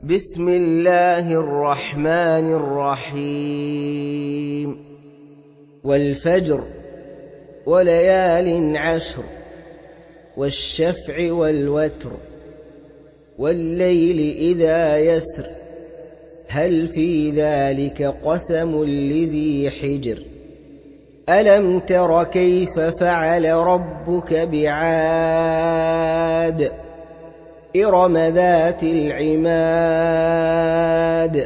بسم الله الرحمن الرحيم والفجر وليال عشر والشفع والوتر والليل إذا يسر هل في ذلك قسم لذي حجر ألم تر كيف فعل ربك بعاد إرم ذات العماد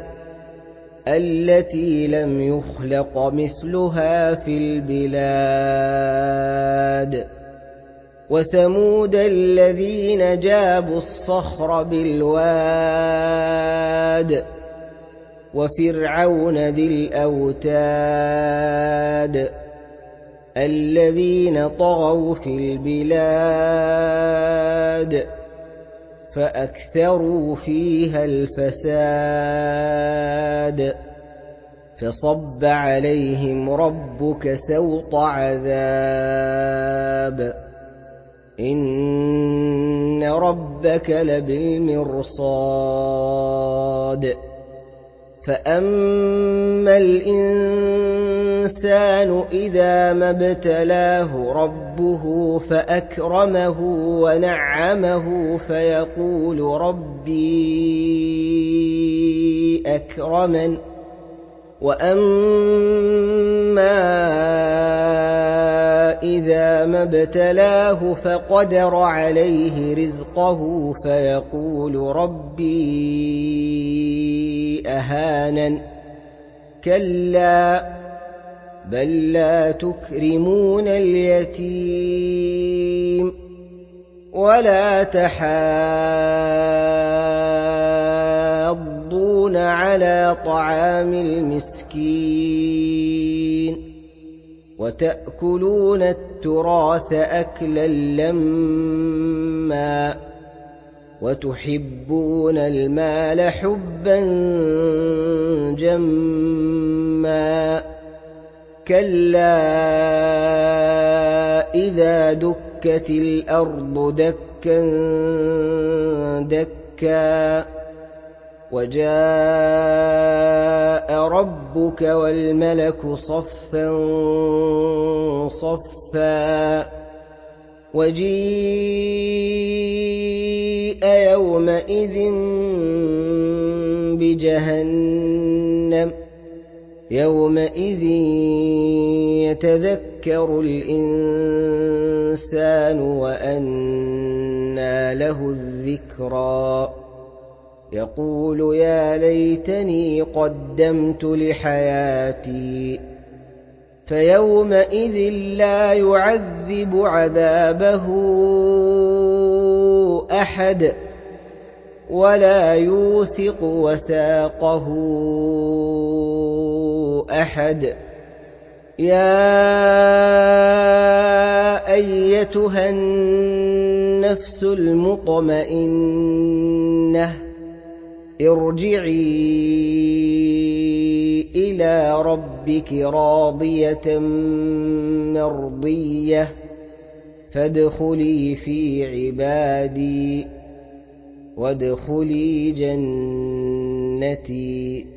التي لم يخلق مثلها في البلاد وثمود الذين جابوا الصخر بالواد وفرعون ذي الأوتاد الذين طغوا في البلاد فأكثروا فيها الفساد فصب عليهم ربك سوط عذاب إن ربك لبالمرصاد فأما الإنسان إذا ما ابتلاه ربه فأكرمه ونعمه فيقول ربي أكرمن وأما إذا ما ابتلاه فقدر عليه رزقه فيقول ربي أهانن كلا بل لا تكرمون اليتيم ولا تحاضون على طعام المسكين وتأكلون التراث أكلا لما وتحبون المال حبا جما كلا إذا دكت الأرض دكا دكا وجاء ربك والملك صفا صفا وجيء يومئذ بجهنم يومئذ يتذكر الإنسان وأنى له الذكرى يقول يا ليتني قدمت لحياتي فيومئذ لا يعذب عذابه أحد ولا يوثق وثاقه أحد يا أيتها النفس المطمئنة ارجعي إلى ربك راضية مرضية فادخلي في عبادي وادخلي جنتي